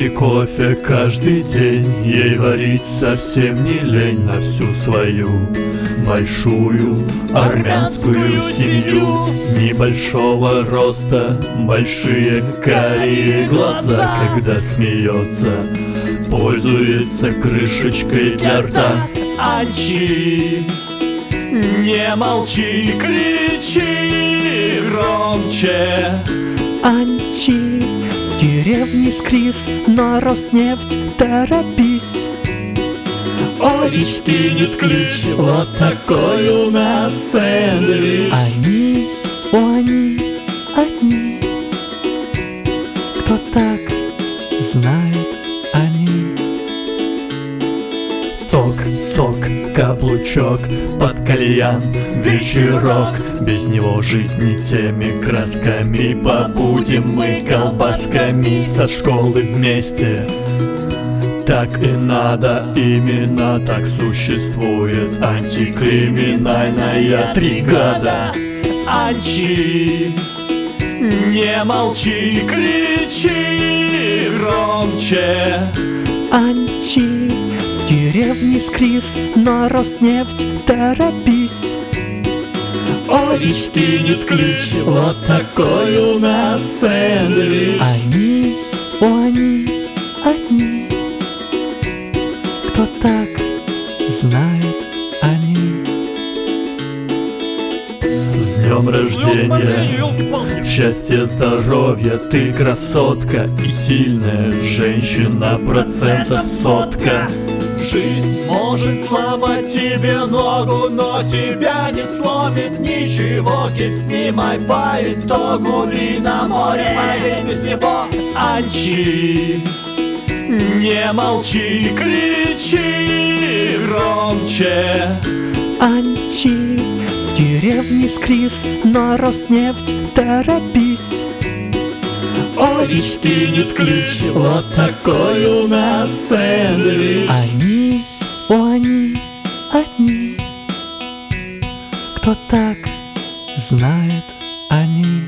чашки кофе каждый день. Ей варить совсем не лень на всю свою большую армянскую семью. Небольшого роста, большие карие глаза, когда смеется, пользуется крышечкой для рта. Анчи, не молчи, кричи громче. Анчи, в деревне скрис, на Роснефть торопись. Олич кинет клич, вот такой у нас сэндвич. Они одни, кто так знает они. Цок-цок, каблучок, под кальян, вечерок. Без него жизни теми красками побудем мы колбасками со школы вместе. Так и надо, именно так существует антикриминальная бригада. Анчи, не молчи, кричи громче. Анчи, в деревне скрис, на Роснефть торопись. Олич кинет клич, вот такой у нас сэндвич. Они одни, кто так знает они. С днем рождения, счастья, здоровья, ты красотка и сильная женщина, процентов сотка. Жизнь может сломать тебе ногу, но тебя не сломит ничего. Гипс снимай по итогу, и на море поедем без него. Анчи, не молчи, кричи громче. Анчи, в деревне скрис, на Роснефть торопись. Олич кинет клич, вот такой у нас сэндвич. Они одни, кто так знает они.